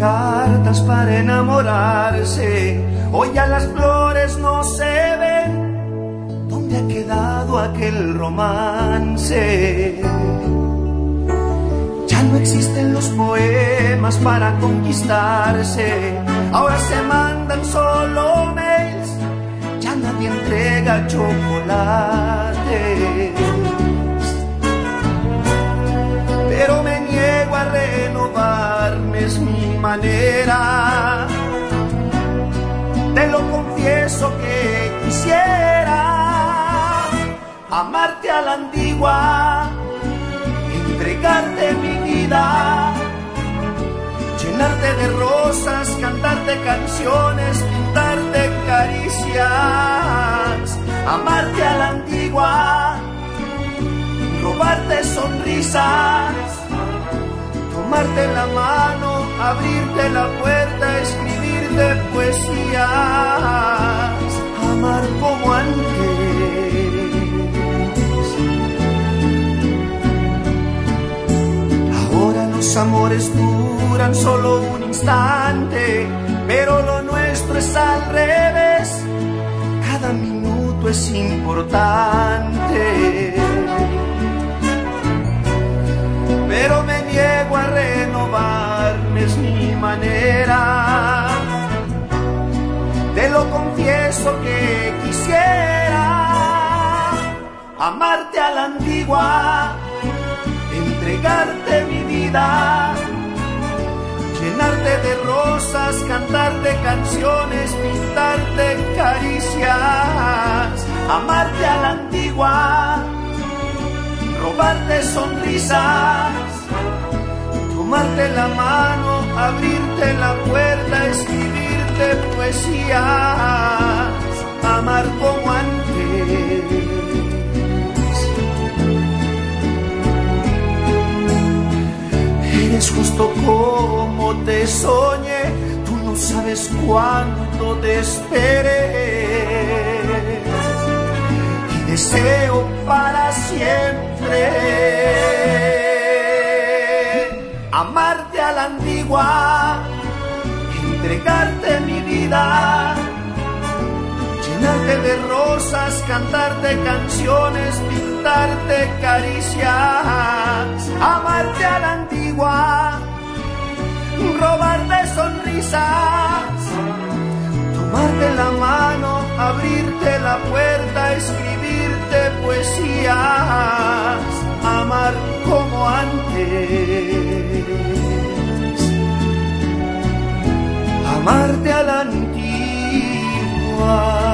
cartas para enamorarse, hoy ya las flores no se ven. ¿Dónde ha quedado aquel romance? Ya no existen los poemas para conquistarse, ahora se mandan solo mails, ya nadie entrega chocolates. Pero me niego a renovarme, es mi manera. Te lo confieso que quisiera amarte a la antigua, entregarte mi vida, llenarte de rosas, cantarte canciones, pintarte caricias. Amarte a la antigua, robarte sonrisas, tomarte la mano, abrirte la puerta, escribirte poesías, amar como antes. Ahora los amores duran solo un instante, pero lo nuestro es al revés, cada minuto es importante. Pero me niego a renovarme, es mi manera. Te lo confieso que quisiera amarte a la antigua, entregarte mi vida, llenarte de rosas, cantarte canciones, pintarte caricias. Amarte a la antigua, robarte sonrisas, tomarte la mano, abrirte la puerta, escribirte poesías, amar como antes. Eres justo como te soñé, tú no sabes cuánto te esperé. Deseo para siempre amarte a la antigua, entregarte mi vida, llenarte de rosas, cantarte canciones, pintarte caricias. Amarte a la antigua, robarte sonrisas, tomarte la mano, abrirte la puerta, escribirte poesías, amar como antes. Amarte a la antigua.